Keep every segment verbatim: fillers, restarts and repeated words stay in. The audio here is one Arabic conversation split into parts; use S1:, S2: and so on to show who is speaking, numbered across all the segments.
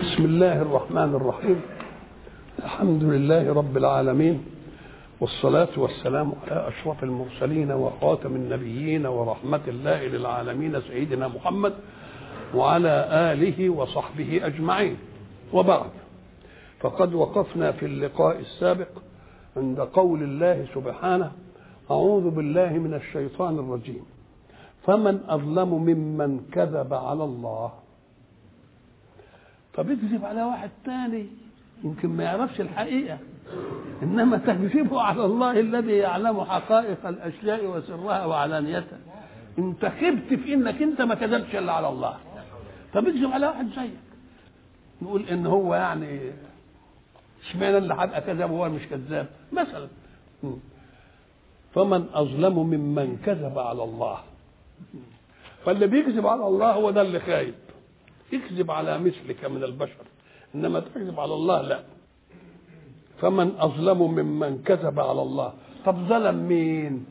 S1: بسم الله الرحمن الرحيم. الحمد لله رب العالمين، والصلاة والسلام على أشرف المرسلين وخاتم النبيين ورحمة الله للعالمين سيدنا محمد وعلى آله وصحبه أجمعين. وبعد، فقد وقفنا في اللقاء السابق عند قول الله سبحانه: أعوذ بالله من الشيطان الرجيم، فمن أظلم ممن كذب على الله. فبيكذب على واحد تاني يمكن ما يعرفش الحقيقة، إنما تكذبه على الله الذي يعلم حقائق الأشياء وسرها وعلانيتها. انت خبت في انك انت ما كذبتش الا على الله، فبيكذب على واحد زيك. نقول ان هو يعني اشمعنى اللي هبقى كذاب وهو مش كذاب مثلا. فمن أظلم ممن كذب على الله. فاللي بيكذب على الله هو ده اللي خايب، يكذب على مثلك من البشر، انما تكذب على الله لا. فمن أظلم ممن كذب على الله. طب ظلم مين؟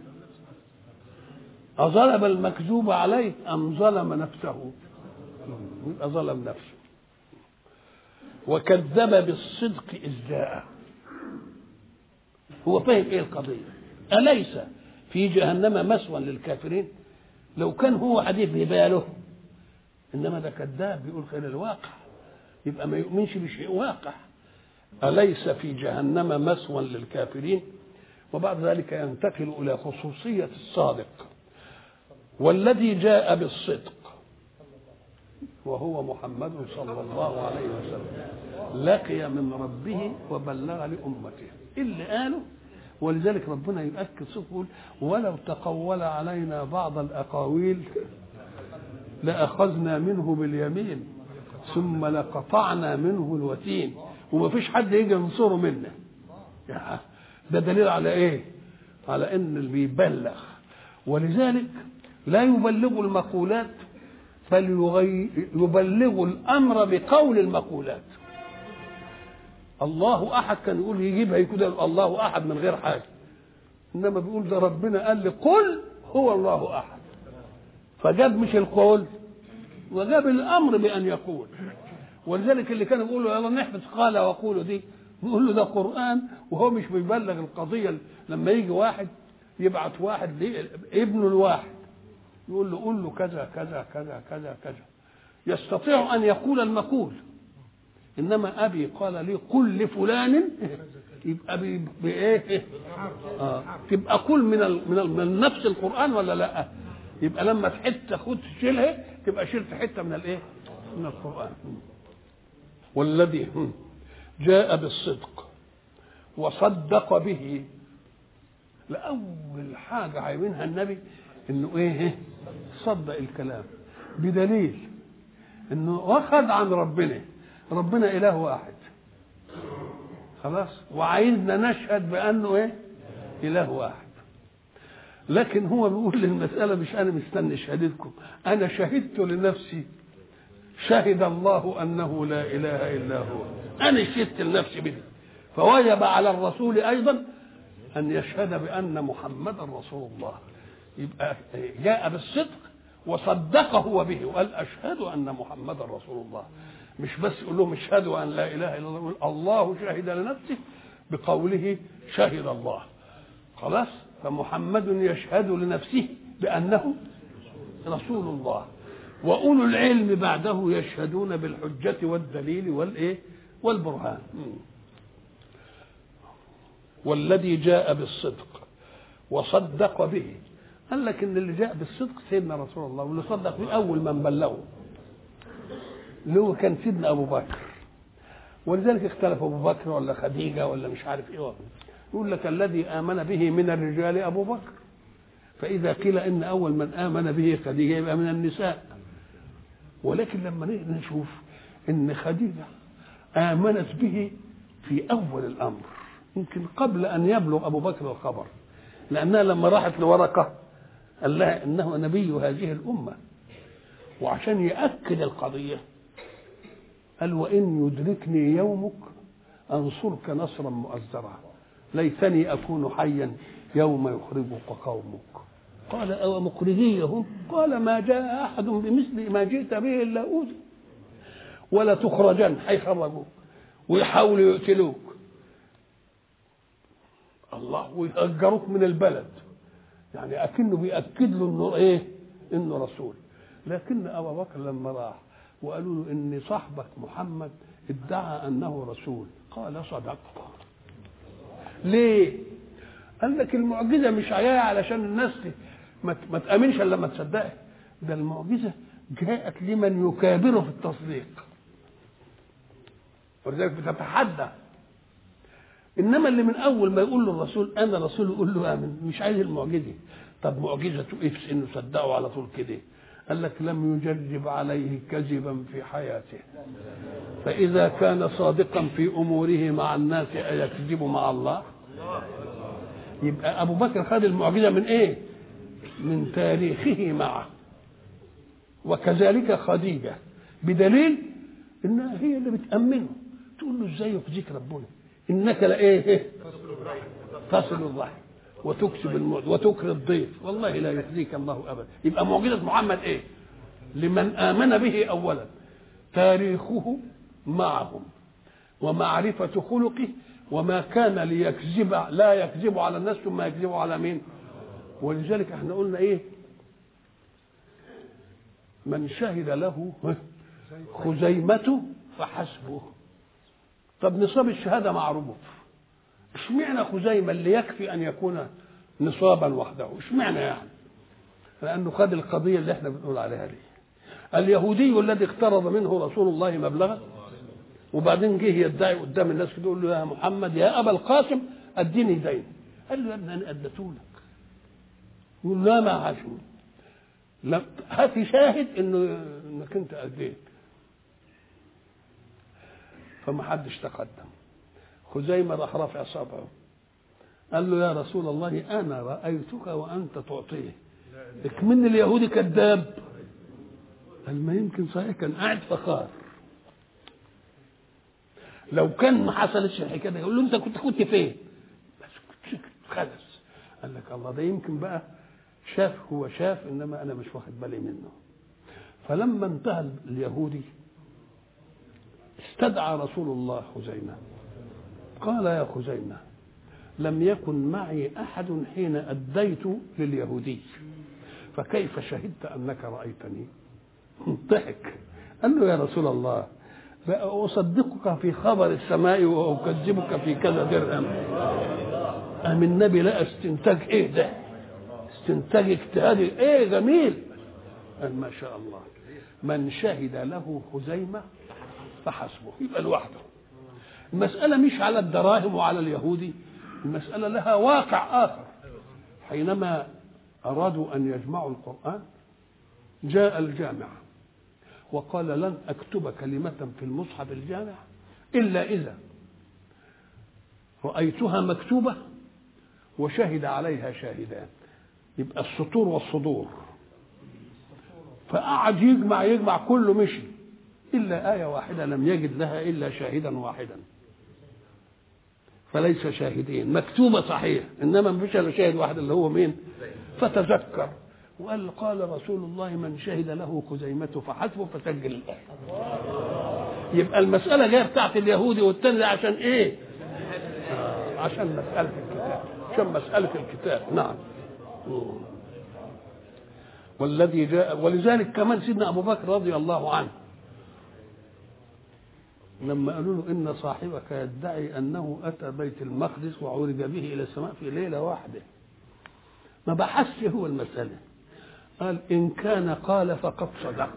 S1: أظلم المكذوب عليه أم ظلم نفسه؟ يبقى ظلم نفسه. وكذب بالصدق إذ جاء. هو فاهم ايه القضية؟ أليس في جهنم مثوى للكافرين؟ لو كان هو حديث بباله، إنما ده كذاب بيقول خير الواقع، يبقى ما يؤمنش بشيء واقع. أليس في جهنم مثوى للكافرين؟ وبعد ذلك ينتقل إلى خصوصية الصادق. والذي جاء بالصدق وهو محمد صلى الله عليه وسلم لقي من ربه وبلغ لأمته اللي قاله. ولذلك ربنا يؤكد صدقه يقول: ولو تقول علينا بعض الأقاويل لأخذنا منه باليمين ثم لقطعنا منه الوتين. وما فيش حد يجي ينصره منا. ده دليل على ايه؟ على ان اللي بيبلغ. ولذلك لا يبلغ المقولات بل يبلغ الامر بقول المقولات. الله احد كان يقول يجيبها كده الله احد من غير حاجه، انما بيقول ده ربنا قال لي قل هو الله احد، فجاب مش القول وجاب الامر بان يقول. ولذلك اللي كانوا بيقولوا يلا نحفظ قال وقولوا دي، نقول له ده قرآن وهو مش بيبلغ القضية. لما يجي واحد يبعت واحد ابنه الواحد يقول له قول له كذا كذا كذا كذا كذا، يستطيع أن يقول المقول. إنما أبي قال لي قل لفلان، يبقى بإيه؟ آه. تبقى كل من ال من, ال من نفس القرآن ولا لا؟ يبقى لما حتة خد تشيلها تبقى شلت حتة من الإيه؟ من القرآن. والذي جاء بالصدق وصدق به. لأول حاجة عايزينها النبي إنه إيه؟ صدق الكلام، بدليل إنه واخد عن ربنا. ربنا إله واحد خلاص، وعايزنا نشهد بأنه إيه؟ إله واحد. لكن هو بيقول للمسألة مش أنا مستني شهادتكم، أنا شهدت لنفسي، شهد الله أنه لا إله إلا هو. أنا شهدت لنفسي به، فوجب على الرسول أيضا أن يشهد بأن محمدا رسول الله. يبقى جاء بالصدق وصدق هو به وقال أشهد أن محمدا رسول الله. مش بس يقول لهم اشهدوا أن لا إله إلا الله، الله شهد لنفسه بقوله شهد الله. خلاص، فمحمد يشهد لنفسه بأنه رسول الله، وأولو العلم بعده يشهدون بالحجة والدليل والإيه؟ والبرهان. والذي جاء بالصدق وصدق به. قال لك إن اللي جاء بالصدق سيدنا رسول الله، واللي صدق به أول من بلغه اللي هو كان سيدنا أبو بكر. ولذلك اختلف أبو بكر ولا خديجة ولا مش عارف إيه. يقول لك الذي آمن به من الرجال أبو بكر، فإذا قيل إن أول من آمن به خديجة يبقى من النساء. ولكن لما نشوف ان خديجة آمنت به في أول الأمر، يمكن قبل أن يبلغ أبو بكر الخبر، لأنها لما راحت لورقة قال لها إنه نبي هذه الأمة، وعشان يأكد القضية قال وإن يدركني يومك أنصرك نصرا مؤزرا، ليتني أكون حيا يوم يخرجك قومك. قال أو مخرجيهم؟ قال ما جاء أحد بمثل ما جئت به إلا أوذي. ولا تخرجن، هيخرجوك ويحاولوا يقتلوك الله ويهجروك من البلد، يعني اكنه بيأكد له انه ايه؟ انه رسول. لكن ابو بكر لما راح وقالوا له ان صاحبك محمد ادعى انه رسول، قال صدقت. ليه؟ قال لك المعجزه مش جايه علشان الناس ما تامنش الا لما تصدقها، ده المعجزه جاءت لمن يكابره في التصديق، ولذلك بتتحدى. انما اللي من اول ما يقول له الرسول انا رسول يقول له امن، مش عايز المعجزه. طب معجزته ايه في انه صدقوا على طول كده؟ قال لك لم يجرب عليه كذبا في حياته، فاذا كان صادقا في اموره مع الناس ايكذب مع الله؟ يبقى ابو بكر خد المعجزه من ايه؟ من تاريخه معه. وكذلك خديجه، بدليل انها هي اللي بتامنه، تقول له ازاي يخزيك ربنا انك لايه؟ تصل الرحم وتكسب الموت وتكري الضيف، والله لا يخزيك الله ابدا. يبقى معجزه محمد ايه؟ لمن امن به اولا تاريخه معهم ومعرفه خلقه، وما كان ليكذب لا يكذب على الناس ثم يكذب على مين؟ ولذلك احنا قلنا ايه؟ من شهد له خزيمته فحسبه. طب نصاب الشهاده معروف، اشمعنى خزيمه اللي يكفي ان يكون نصابا وحده؟ اشمعنى يعني؟ لانه خد القضيه اللي احنا بنقول عليها دي. اليهودي الذي اقترض منه رسول الله مبلغا وبعدين جه يدعي قدام الناس كده يقول له يا محمد يا ابا القاسم اديني دين. قال له يا ابني انا اديته لك. يقول لا ما عاشوا، لا هات شاهد انه انك انت اديت. فما حدش تقدم. خزيمة راح رافع صبعه قال له يا رسول الله انا رايتك وانت تعطيه، اكمن اليهودي كذاب. قال ما يمكن صحيح، كان قاعد فخار. لو كان ما حصلتش الحكايه يقول له انت كنت كنت فين؟ بس كنت خلص. قال لك الله ده يمكن بقى شاف، هو شاف انما انا مش واخد بالي منه. فلما انتهى اليهودي استدعى رسول الله خزيمة قال يا خزيمة لم يكن معي أحد حين أديت لليهودي، فكيف شهدت أنك رأيتني؟ ضحك. قال له يا رسول الله أصدقك في خبر السماء وأكذبك في كذا درهم؟ أم النبي لا استنتاج إيه ده؟ استنتاج اجتهادي إيه جميل. قال ما شاء الله من شهد له خزيمة فحسبه، يبقى لوحده. المسألة مش على الدراهم وعلى اليهودي، المسألة لها واقع آخر. حينما أرادوا أن يجمعوا القرآن جاء الجامع وقال لن أكتب كلمة في المصحف الجامع إلا إذا رأيتها مكتوبة وشهد عليها شاهدان، يبقى السطور والصدور. فقعد يجمع يجمع كله مشي إلا آية واحدة لم يجد لها إلا شاهدا واحدا، فليس شاهدين، مكتوبة صحيح إنما ما فيش إلا شاهد واحد اللي هو مين؟ فتذكر وقال قال رسول الله من شهد له خزيمته فحسبه، فسجل الآية. يبقى المسألة جاية بتاعت اليهودي والتاني عشان إيه؟ آه عشان مسألة الكتاب، عشان مسألة الكتاب. نعم. والذي جاء، ولذلك كمان سيدنا أبو بكر رضي الله عنه لما قالوا له إن صاحبك يدعي أنه أتى بيت المقدس وعرج به إلى السماء في ليلة واحدة، ما بحثش هو المسألة، قال إن كان قال فقد صدق،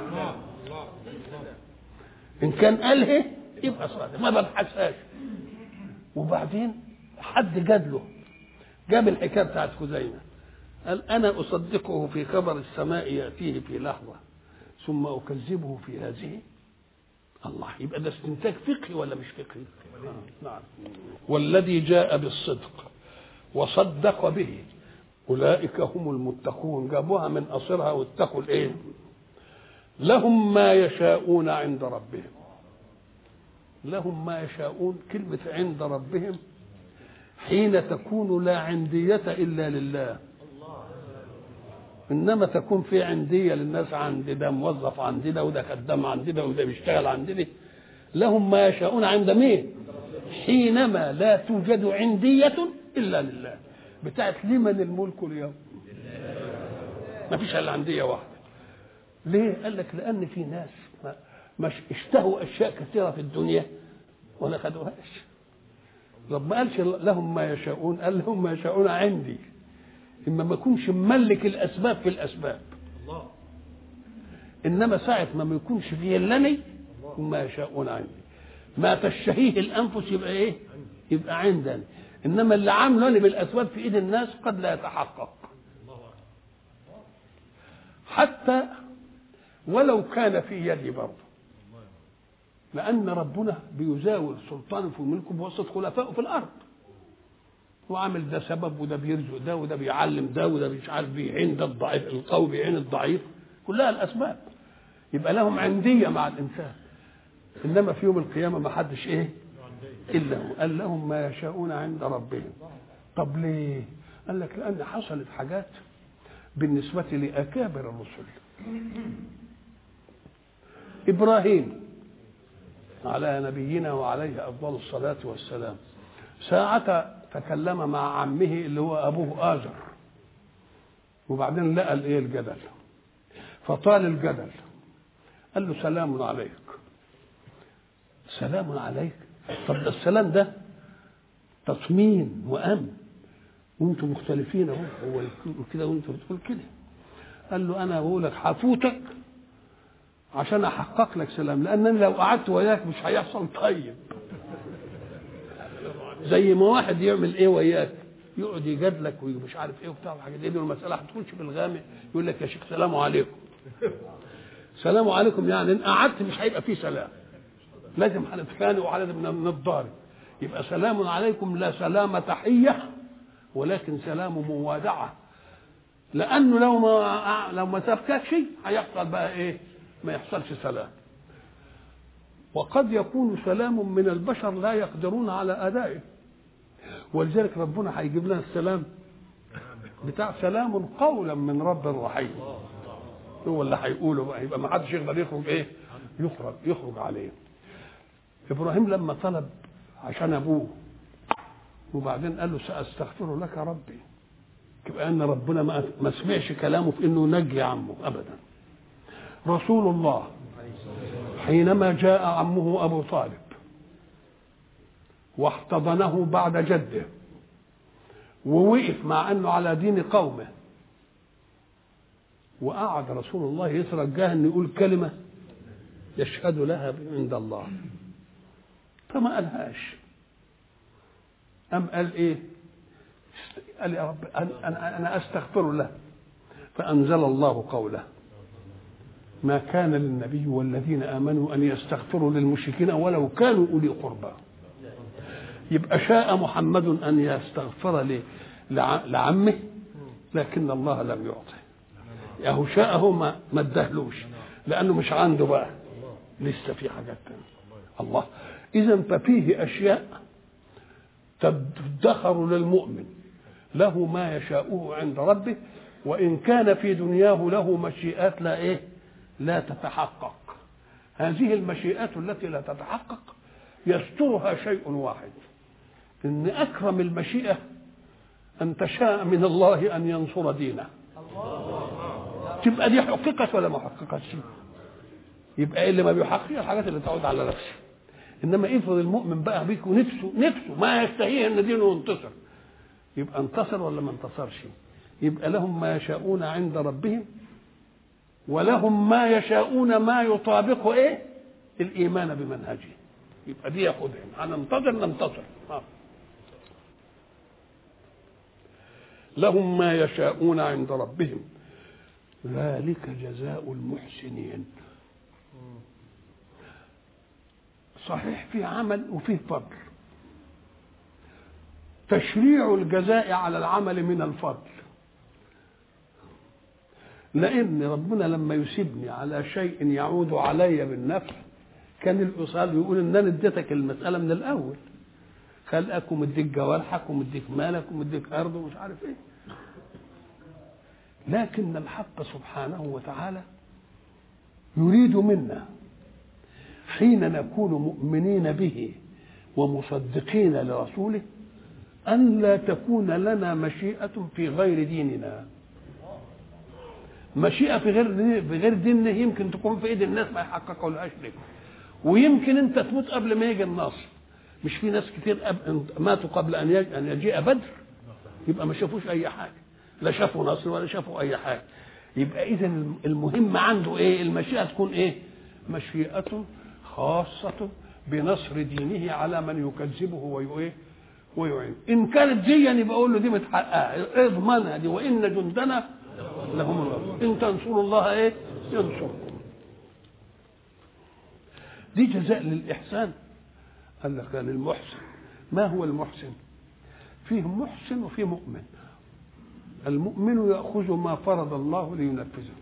S1: إن كان قاله يبقى صادق، ما ببحثهاش. وبعدين حد جاد له جاب الحكاية بتاعت خزيمة، قال أنا أصدقه في خبر السماء يأتيه في لحظة ثم أكذبه في هذه. الله، يبقى ده استنتاج فقهي ولا مش فقهي؟ نعم. والذي جاء بالصدق وصدق به أولئك هم المتقون، جابوها من أصلها واتقوا الإيه؟ لهم ما يشاءون عند ربهم. لهم ما يشاءون، كلمة عند ربهم حين تكون لا عندية إلا لله. انما تكون في عنديه للناس، عند ده موظف عند ده وده خدام عند ده وده بيشتغل عند ده. لهم ما يشاءون عند مين؟ حينما لا توجد عنديه الا لله. بتاعت لمن الملك اليوم؟ ما فيش الا عنديه واحده. ليه؟ قال لك لان في ناس مش اشتهوا اشياء كثيره في الدنيا ولا خدوهاش. رب ما قالش لهم ما يشاءون، قال لهم ما يشاءون عندي. اما ما يكونش مملك الاسباب في الاسباب، انما ساعه ما يكونش فيه الا ما يشاءون عندي. ما تشتهيه الانفس يبقى ايه؟ يبقى عندنا. انما اللي عامله لي بالاسباب في ايد الناس قد لا يتحقق، حتى ولو كان في يدي برضه، لأن ربنا بيزاول سلطانه في ملكه بواسطة خلفائه في الأرض، وعامل ده سبب وده بيرزق ده وده بيعلم ده وده مش عارف بيعين ده الضعيف، القوي بيعين الضعيف، كلها الأسباب. يبقى لهم عندية مع الإنسان، إنما في يوم القيامة ما حدش إيه إلا هو. قال لهم ما يشاءون عند ربهم. طب ليه؟ قال لك لأن حصلت حاجات بالنسبة لأكابر الرسل. إبراهيم على نبينا وعليه أفضل الصلاة والسلام ساعة تكلم مع عمه اللي هو أبوه آزر، وبعدين لقى الإيه الجدل، فطال الجدل، قال له سلام عليك. سلام عليك؟ طب ده السلام ده تطمين وأمن، وانتم مختلفين اهو، هو كده وانتم بتقول كده. قال له انا بقول لك حفوتك عشان احقق لك سلام، لانني لو قعدت وياك مش هيحصل. طيب زي ما واحد يعمل ايه وياك، يقعد يجادلك ومش عارف ايه وبتاع الحاجات دي، المساله هتخش في الغامق، يقول لك يا شيخ سلام عليكم. سلام عليكم يعني ان قعدت مش هيبقى فيه سلام، لازم هنتخانق وعلى نتضارب. يبقى سلام عليكم لا سلام تحيه، ولكن سلام موادعه، لانه لو ما لو ما سابكش شيء هيحصل بقى ايه؟ ما يحصلش سلام. وقد يكون سلام من البشر لا يقدرون على ادائه، ولذلك ربنا هيجيب لنا السلام بتاع سلام قولا من رب رحيم، هو اللي هيقوله بقى، يبقى ما حدش يقدر يخرج ايه؟ يخرج يخرج عليه. ابراهيم لما طلب عشان ابوه وبعدين قال له ساستغفر لك ربي، يبقى ان ربنا ما سمعش كلامه في انه نجي عمه ابدا. رسول الله حينما جاء عمه ابو طالب واحتضنه بعد جده ووقف مع انه على دين قومه، وقعد رسول الله يترجاه ان يقول كلمه يشهد لها عند الله، فما قالهاش. أم قال إيه؟ قال يا رب أنا, أنا أستغفر له، فأنزل الله قوله ما كان للنبي والذين آمنوا أن يستغفروا للمشركين ولو كانوا أولي قربى. يبقى شاء محمد أن يستغفر لعمه لكن الله لم يعطه، ياهو شاءه ما ما ادهلوش لأنه مش عنده بقى، لسه في حاجات تانية. الله إذن ففيه أشياء تدخر للمؤمن له ما يشاءه عند ربه، وإن كان في دنياه له مشيئات لا إيه لا تتحقق. هذه المشيئات التي لا تتحقق يسترها شيء واحد، إن أكرم المشيئة أن تشاء من الله أن ينصر دينه. تبقى دي حققت ولا ما حققتش؟ يبقى اللي ما بيحقق الحاجات اللي تعود على نفسه. انما افرض المؤمن بقى بيك ونفسه نفسه ما يستهيه ان دينه ينتصر، يبقى انتصر ولا ما انتصرش؟ يبقى لهم ما يشاءون عند ربهم ولهم ما يشاءون ما يطابق ايه؟ الايمان بمنهجه. يبقى دي ياخدهم هننتظر ننتصر. لهم ما يشاءون عند ربهم ذلك جزاء المحسنين. صحيح فيه عمل وفيه فضل، تشريع الجزاء على العمل من الفضل، لأن ربنا لما يسيبني على شيء يعود علي بالنفع كان الأصول يقول إن أنا اديتك المسألة من الأول، خلقك ومديك جوارحك ومديك مالك ومديك أرض ومش عارف إيه. لكن الحق سبحانه وتعالى يريد منا حين نكون مؤمنين به ومصدقين لرسوله أن لا تكون لنا مشيئة في غير ديننا. مشيئة في غير في غير ديننا يمكن تكون في ايد الناس ما يحققوا لهاش لك، ويمكن انت تموت قبل ما يجي النصر. مش في ناس كتير ماتوا قبل ان ان يجيء بدر، يبقى ما شافوش اي حاجه، لا شافوا نصر ولا شافوا اي حاجه. يبقى اذا المهم عنده ايه؟ المشيئه تكون ايه؟ مشيئه خاصه بنصر دينه على من يكذبه ويؤيه ويعين. ان كانت دي يعني بقول له دي متحققه، اضمنها دي، وان جندنا لهم الغالبون، ان تنصروا الله ايه ينصركم. دي جزاء للاحسان. قال لك للمحسن. ما هو المحسن؟ فيه محسن وفيه مؤمن. المؤمن يأخذ ما فرض الله لينفذه.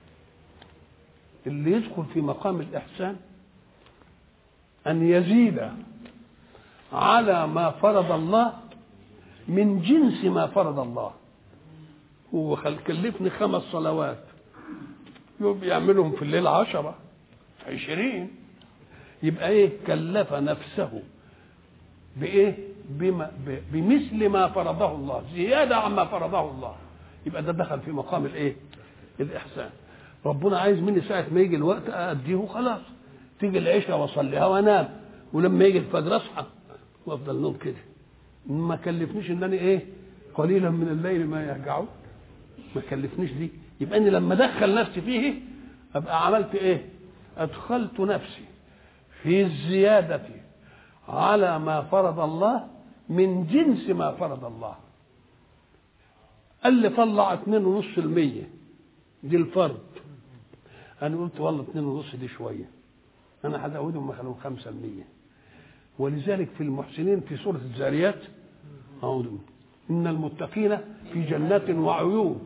S1: اللي يدخل في مقام الإحسان أن يزيد على ما فرض الله من جنس ما فرض الله. هو كلفني خمس صلوات، يبقى يعملهم في الليل عشرة عشرين، يبقى ايه؟ كلف نفسه بايه؟ بما بمثل ما فرضه الله، زياده عما فرضه الله. يبقى ده دخل في مقام الايه؟ الاحسان. ربنا عايز مني ساعه ما يجي الوقت اديه خلاص، تيجي العشاء واصليها وانام، ولما يجي الفجر اصحى وافضل نوم كده. ما كلفنيش ان انا ايه؟ قليلا من الليل ما يهجعون، ما كلفنيش دي. يبقى اني لما ادخل نفسي فيه ابقى عملت ايه؟ ادخلت نفسي في الزيادة على ما فرض الله من جنس ما فرض الله. قال لي طلع اتنين ونص المية دي الفرض، انا قلت والله اتنين ونص دي شوية، انا هزودهم مخلوهم خمسة المية. ولذلك في المحسنين في سورة الذاريات أعوذ إن المتقين في جنات وعيون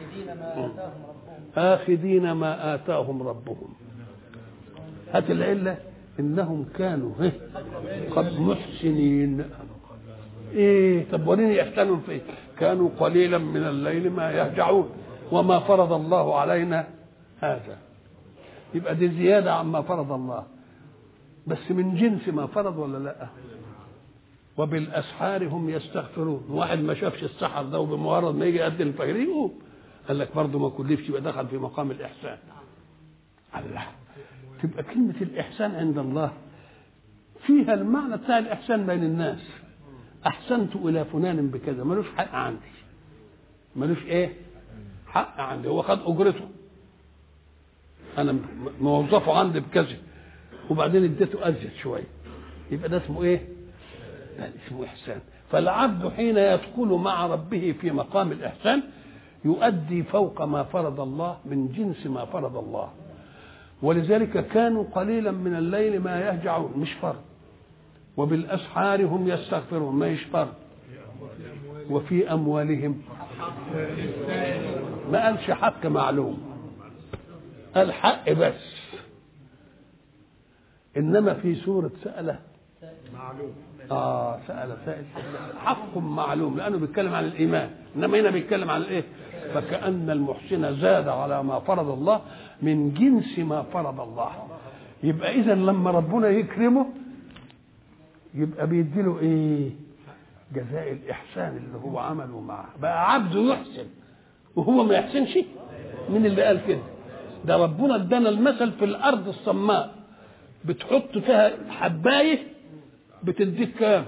S1: آخذين ما آتاهم ربهم. هات العلة إنهم كانوا قد محسنين. إيه؟ طب وريني يحسنوا في إيه؟ كانوا قليلا من الليل ما يهجعون وما فرض الله علينا هذا. يبقى دي زيادة عما فرض الله، بس من جنس ما فرض ولا لا؟ وبالاسحار هم يستغفرون. واحد ما شافش السحر ده وبمجرد ما يجي يأذن الفجر يقوم، قال لك برضه ما كلفش، يبقى دخل في مقام الاحسان. الله، تبقى كلمه الاحسان عند الله فيها المعنى بتاع الاحسان بين الناس. احسنت الى فلان بكذا، ملوش حق عندي، ملوش ايه حق عندي، هو خد اجرته، انا موظفه عندي بكذا وبعدين اديته ازيد شويه، يبقى ده اسمه ايه؟ ده اسمه احسان. فالعبد حين يدخل مع ربه في مقام الاحسان يؤدي فوق ما فرض الله من جنس ما فرض الله. ولذلك كانوا قليلا من الليل ما يهجعون، مش فرض. وبالاسحار هم يستغفرون، ما يش فرض. وفي اموالهم ما قالش حق معلوم، قال حق بس. انما في سوره سأله معلوم، اه سأل سائل حق معلوم، لانه بيتكلم عن الايمان، انما هنا بيتكلم عن الايه؟ فكأن المحسن زاد على ما فرض الله من جنس ما فرض الله. يبقى اذا لما ربنا يكرمه يبقى بيديله ايه؟ جزاء الاحسان اللي هو عمله معه. بقى عبده يحسن وهو ما يحسنش. مين اللي قال كده؟ ده ربنا ادانا المثل في الارض الصماء، بتحط فيها حبايه بتديك كام؟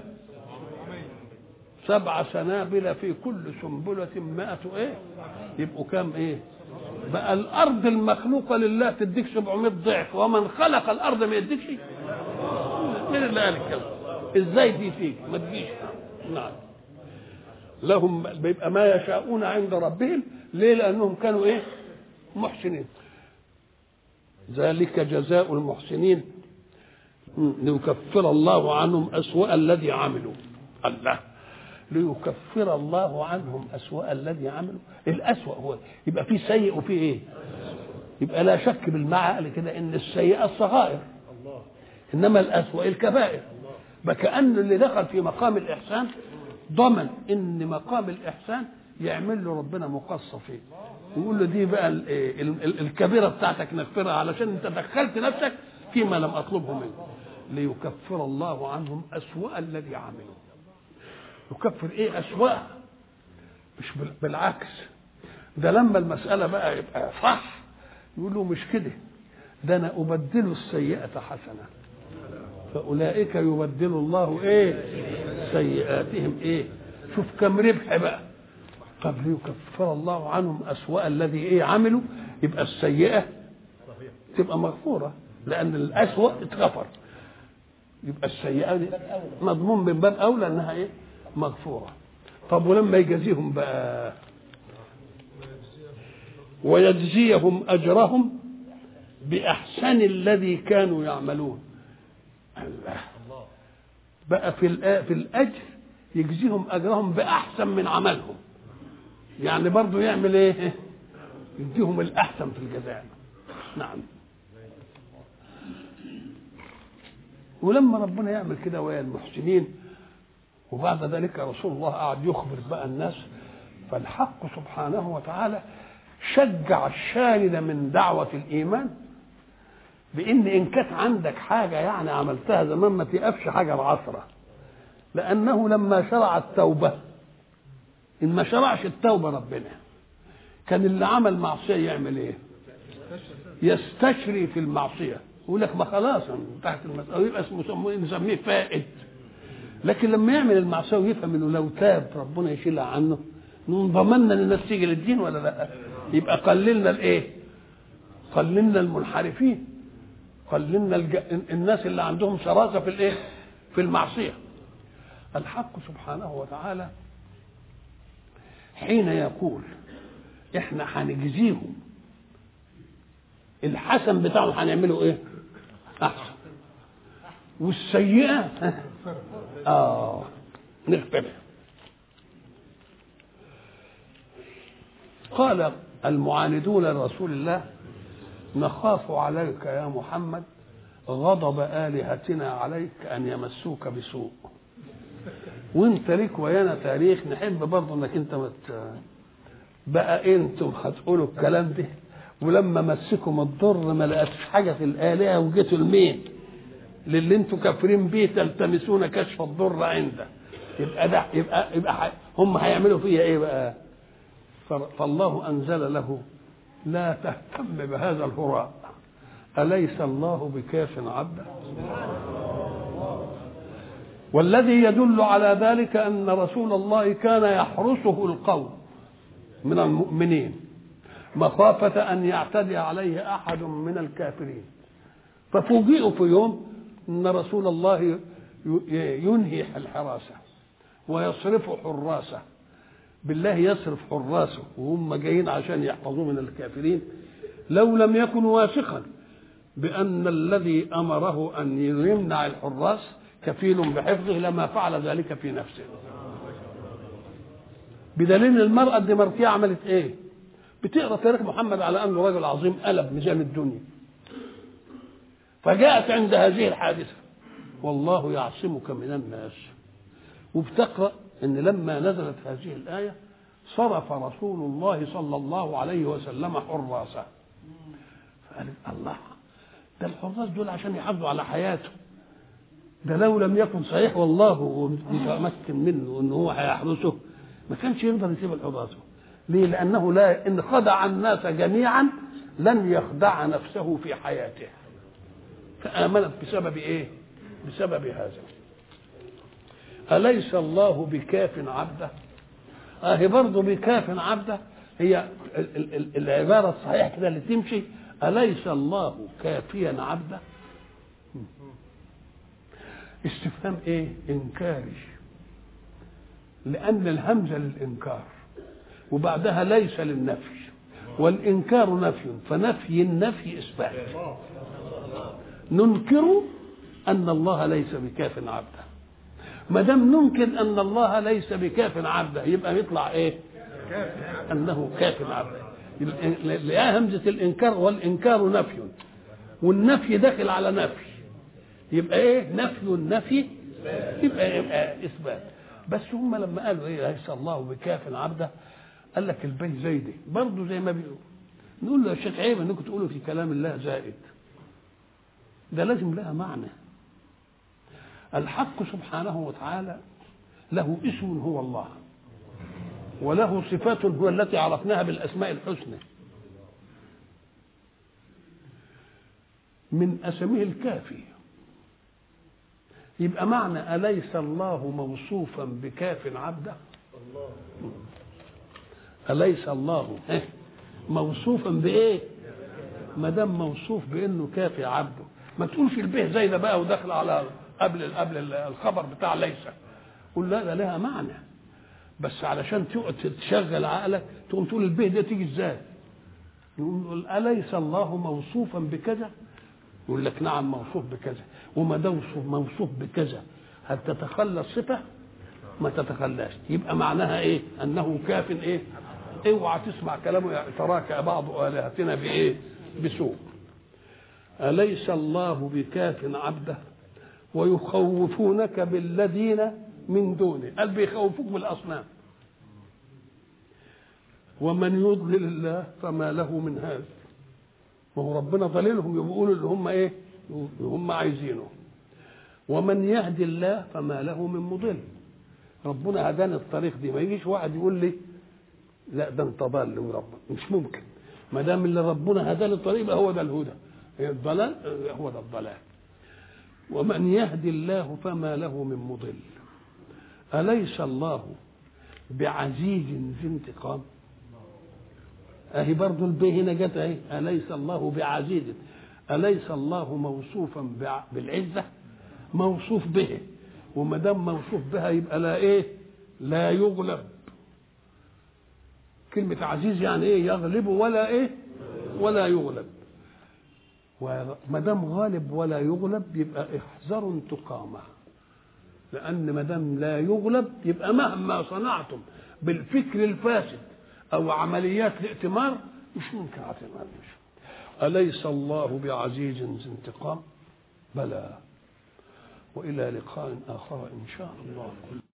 S1: سبع سنابل في كل سنبلة مائة ايه؟ يبقوا كام ايه؟ بقى الارض المخلوقة لله تديك سبعمائة ضعف، ومن خلق الارض ما يديكش. مين اللي قال الكلام؟ ازاي دي فيك؟ ما تجيش. نعم. لهم بيبقى ما يشاءون عند ربهم. ليه؟ لانهم كانوا ايه؟ محسنين. ذلك جزاء المحسنين ليكفر الله عنهم أسوأ الذي عملوا. الله، ليكفر الله عنهم أسوأ الذي عملوا. الأسوأ هو يبقى فيه سيء وفيه ايه؟ يبقى لا شك بالمعنى كده ان السيئة الصغائر، انما الأسوأ الكبائر. بكأن اللي دخل في مقام الإحسان ضمن ان مقام الإحسان يعمل له ربنا مقص فيه. ويقول له دي بقى الكبيرة بتاعتك نغفرها علشان انت دخلت نفسك فيما لم اطلبه منك، ليكفر الله عنهم أسوأ الذي عملوا. يكفر ايه أسوأ؟ مش بالعكس، ده لما المسألة بقى يبقى صح يقول له مش كده، ده انا ابدل السيئة حسنة، فاولئك يبدل الله ايه سيئاتهم ايه. شوف كم ربح بقى. طب ليكفر الله عنهم أسوأ الذي ايه عملوا، يبقى السيئة تبقى مغفورة لأن الأسوأ اتغفر، يبقى السيئة دي مضمون من باب أولى أنها ايه مغفورة. طب ولما يجازيهم بقى ويجزيهم أجرهم بأحسن الذي كانوا يعملون، الله بقى في في الأجر يجزيهم أجرهم بأحسن من عملهم، يعني برضو يعمل ايه يديهم الأحسن في الجزاء. نعم. ولما ربنا يعمل كده ويا المحسنين وبعد ذلك رسول الله قعد يخبر بقى الناس، فالحق سبحانه وتعالى شجع الشارد من دعوة الإيمان بإن إن كانت عندك حاجة يعني عملتها زمان ما تقفش حاجة العصرة، لأنه لما شرع التوبة إن ما شرعش التوبة ربنا كان اللي عمل معصية يعمل إيه؟ يستشري في المعصية، يقول لك ما خلاص تحت المسألة يبقى اسمه نسميه فائد. لكن لما يعمل المعصية ويفهم إنه لو تاب ربنا يشيلها عنه، ضمننا ان الناس تيجي للدين ولا لا؟ يبقى قللنا الايه؟ قللنا المنحرفين، قللنا الج... الناس اللي عندهم شراسه في الايه؟ في المعصيه. الحق سبحانه وتعالى حين يقول احنا هنجزيهم الحسن بتاعهم هنعمله ايه؟ احسن، والسيئه اه نغفرها. قال المعاندون لرسول الله نخاف عليك يا محمد غضب آلهتنا عليك أن يمسوك بسوء، وانت ليك ويانا تاريخ نحب برضه انك انت مت... بقى انتم هتقولوا الكلام ده ولما مسكم الضر ما لقتش حاجه في الآلهة وجيتوا لمين؟ للي انتم كافرين بيه تلتمسون كشف الضر عنده. يبقى ده يبقى يبقى هم هيعملوا فيها ايه بقى؟ فالله أنزل له لا تهتم بهذا الهراء، أليس الله بكاف عبده؟ والذي يدل على ذلك أن رسول الله كان يحرسه القوم من المؤمنين مخافة أن يعتدي عليه أحد من الكافرين، ففوجئوا في يوم أن رسول الله ينهي الحراسة ويصرف حراسه، بالله يصرف حراسه وهم جايين عشان يحفظوه من الكافرين، لو لم يكن واثقا بأن الذي أمره أن يمنع الحراس كفيل بحفظه لما فعل ذلك في نفسه. بدليل المرأة الدمركية عملت ايه؟ بتقرأ تاريخ محمد على أنه رجل عظيم قلب ميزان الدنيا، فجاءت عند هذه الحادثة والله يعصمك من الناس، وبتقرأ ان لما نزلت هذه الآية صرف رسول الله صلى الله عليه وسلم حراسه، فقالت الله ده الحراس دول عشان يحافظوا على حياته، ده لو لم يكن صحيح والله متمكن منه ان هو هيحرسه ما كانش يقدر يسيب حراسه. ليه؟ لأنه لا إن خدع الناس جميعا لن يخدع نفسه في حياته، فآمنت بسبب إيه؟ بسبب هذا. أليس الله بكاف عبده؟ أهي برضه بكاف عبده هي العبارة الصحيحة كده اللي تمشي، أليس الله كافيا عبده؟ استفهام إيه؟ إنكاري، لأن الهمزة للإنكار وبعدها ليس للنفي، والإنكار نفي، فنفي النفي إثبات. ننكر أن الله ليس بكاف عبده، ما دام ننكر أن الله ليس بكاف عبده يبقى يطلع إيه؟ أنه كاف عبده. لقى همزة الإنكار، والإنكار نفي والنفي داخل على نفي، يبقى إيه؟ نفي النفي يبقى, يبقى إثبات. بس هم لما قالوا إيه ليس الله بكاف عبده قال لك البيه زايده برضه زي ما بيقول. نقول له يا شيخ عيب انكم تقولوا في كلام الله زائد، ده لازم لها معنى. الحق سبحانه وتعالى له اسم هو الله، وله صفات هو التي عرفناها بالاسماء الحسنى. من اسمه الكافي، يبقى معنى أليس الله موصوفا بكاف عبده؟ أليس الله موصوفا بإيه؟ ما دام موصوف بأنه كافي عبده، ما تقولش البه زي ده بقى وداخل على قبل قبل الخبر بتاع ليس. قول لا ده لها معنى، بس علشان تشغل عقلك تقوم تقول البه ده تيجي ازاي؟ يقول أليس الله موصوفا بكذا؟ يقول لك نعم موصوف بكذا، وما دام موصوف بكذا هل تتخلى الصفة؟ ما تتخلاش. يبقى معناها ايه؟ انه كاف ايه؟ اوعى تسمع كلامه تراك بعض آلهتنا بايه؟ بسوء. أليس الله بكاف عبده ويخوفونك بالذين من دونه، قال بيخوفوك بالاصنام. ومن يضلل الله فما له من هاد. ما هو ربنا ضللهم يقولوا اللي هم ايه؟ هم عايزينه. ومن يهدي الله فما له من مضل. ربنا هداني الطريق دي، ما يجيش واحد يقول لي لا ده انت ضال وربنا، مش ممكن. ما دام اللي ربنا هداني الطريق يبقى هو ده الهدى، الضلال هو ده الضلال. ومن يهدي الله فما له من مضل. أليس الله بعزيز ذي انتقام؟ اهي برضه البيه هنا جت اهي، أليس الله بعزيز. أليس الله موصوفا بالعزة؟ موصوف به، وما دام موصوف بها يبقى لا ايه؟ لا يغلب. كلمة عزيز يعني ايه؟ يغلب ولا ايه؟ ولا يغلب. وما دام غالب ولا يغلب يبقى احذروا انتقامه، لأن ما دام لا يغلب يبقى مهما صنعتم بالفكر الفاسد أو عمليات الائتمار مش ممكن اعتماد. أليس الله بعزيز ذي انتقام؟ بلى. وإلى لقاء آخر إن شاء الله.